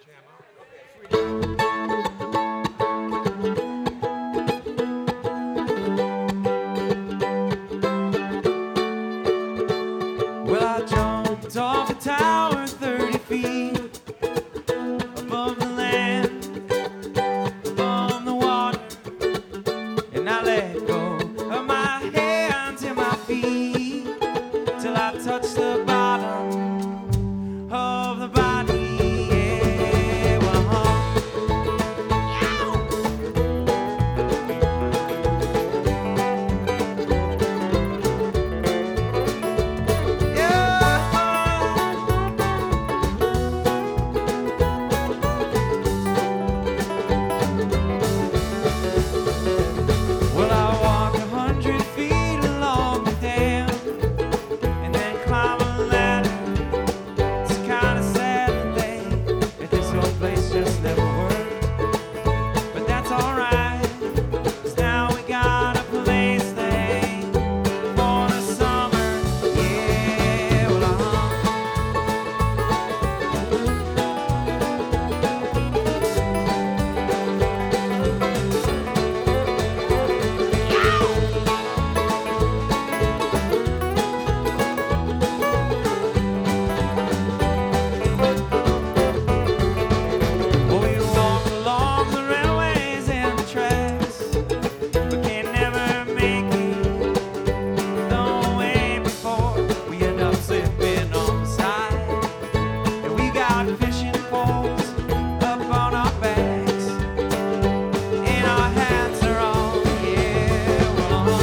Well, I jumped off a tower 30 feet above the land, above the water, and I let go of my hands and my feet till I touched the bottom of the body. Yeah, well, I walked 100 feet along the dam and then climb a ladder. It's kind of sad to think that this whole place just never worked, but that's alright, 'cause now we got a place thing for the summer. Yeah, well, well, we walk along the railways and the tracks, but can never make it the way before. We end up slipping on the side, and we got fishing poles up on our backs, and our hats are on. Yeah, well,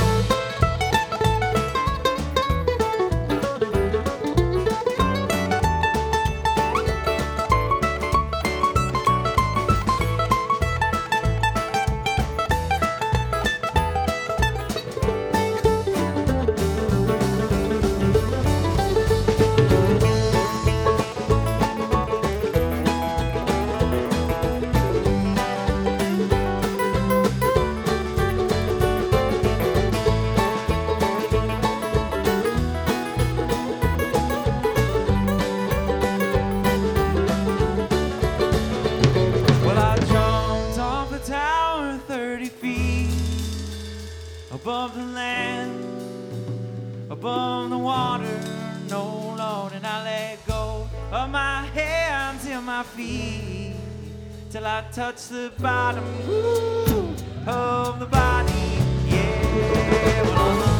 well, I jumped off a tower 30 feet above the land, above the water, no Lord, and I let go of my hands and my feet till I touched the bottom of the body. Yeah, well,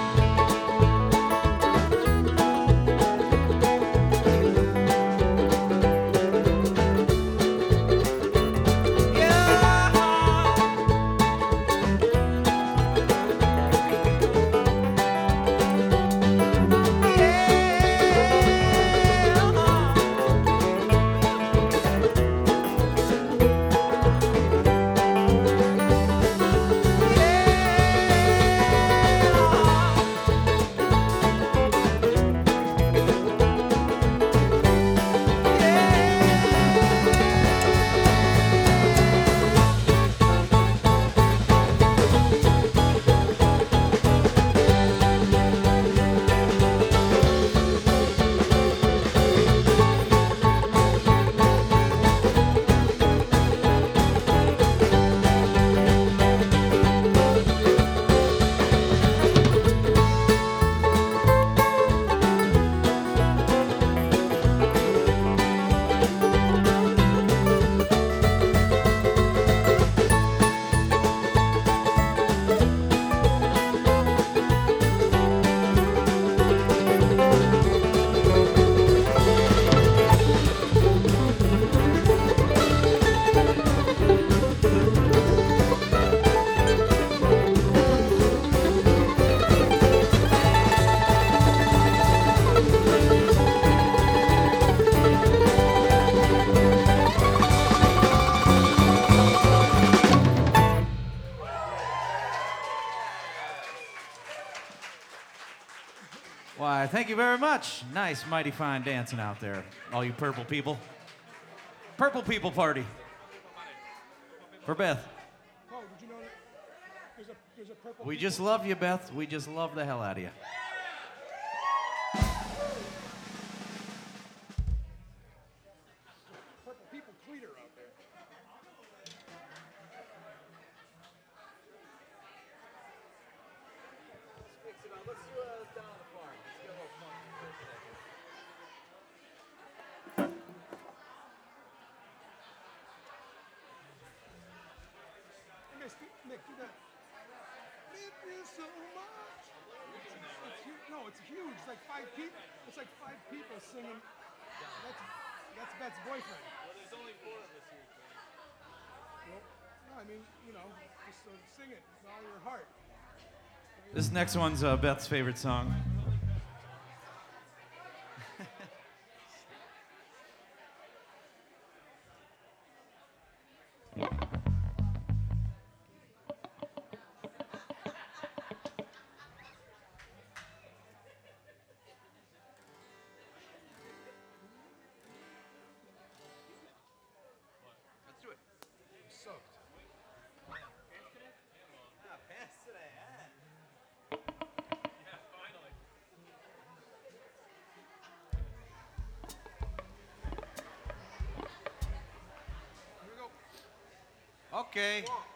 why, thank you very much. Nice, mighty fine dancing out there, all you purple people. Purple people party. For Beth. Oh, did you know that there's a purple? We just love you, Beth. We just love the hell out of you. Purple people tweeted heater out there. Mix it up. Let's do down on the farm. Let's get a little funky for a second. Hey, Nick, do that. Thank you so much. No, it's huge. It's like 5 people. It's like 5 people singing. That's Beth's boyfriend. Well, there's only 4 of us here, Well, no, I mean, just sing it with all your heart. This next one's Beth's favorite song. Let's do it. I'm soaked. Pants today, Here we go. Okay.